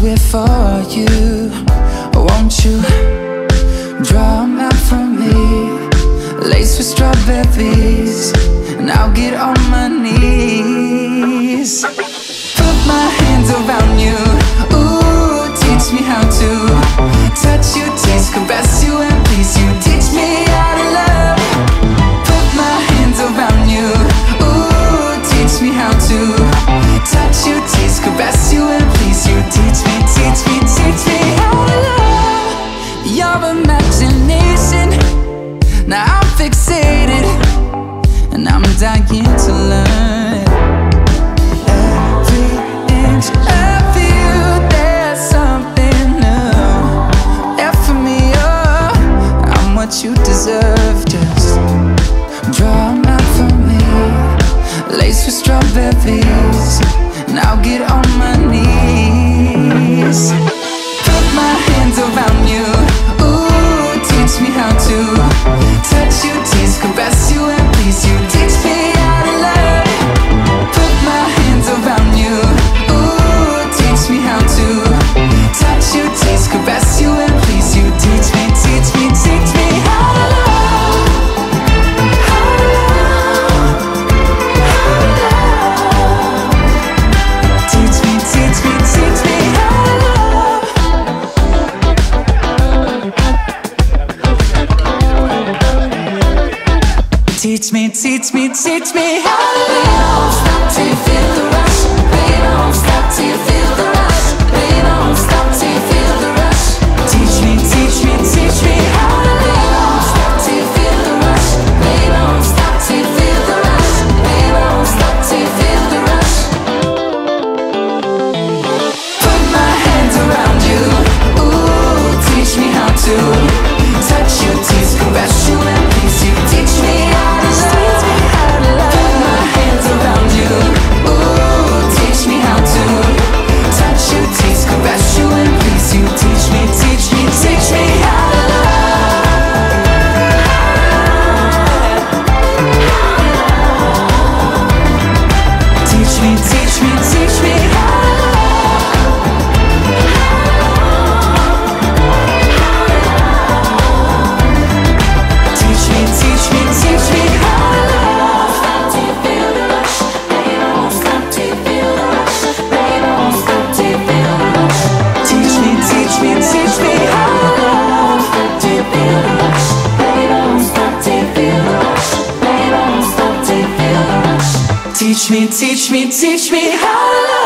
it for you. Won't you draw 'em out for me, laced with strawberries, and I'll get on my knees. Put my hands around you, ooh, teach me how to touch you, taste, caress you, and please you. Teach me how to love. Put my hands around you, ooh, teach me how to touch you, taste, caress you, and please you. Teach me, teach me, teach me how to love. Your imagination, now I'm fixated, and I'm dying to learn. Every inch of you, there's something new. F me up, I'm what you deserve. Just draw 'em out for me, laced with strawberries, and I'll get on my knees. Put my hands around you, ooh, teach me how to touch you, taste, caress you, and please you. Teach me how to love. Put my hands around you, ooh, teach me how to touch you, taste, caress you, and please you. Teach me, teach me, teach me how to love. How to love. How to love. Teach me, teach me, teach me how to love. Teach me, teach me, teach me how to love. Don't stop till you feel the rush. Baby, don't stop till you feel the rush. Baby, don't stop till you feel the rush. Teach me, teach me, teach me how to love. Don't stop till you feel the rush. Baby, don't stop till you feel the rush. Baby, don't stop till you feel the rush. Put my hands around you, ooh, teach me how to touch you, tease, caress you, and please you. Teach me how to love. Put my hands around you, ooh, teach me how to touch you, tease, caress you, and please you. Teach me, teach me, teach me how to love. Teach me, teach me, teach me how to love. Teach me, teach me, teach me how to love. Stop till you feel the rush. Baby, don't stop till you feel the rush. Baby, don't stop till you feel the rush. Teach me, teach me, teach me how to love. Stop till you feel the rush. Baby, don't stop till you feel the rush. Baby, don't stop till you feel the rush. Teach me, teach me, teach me how to love.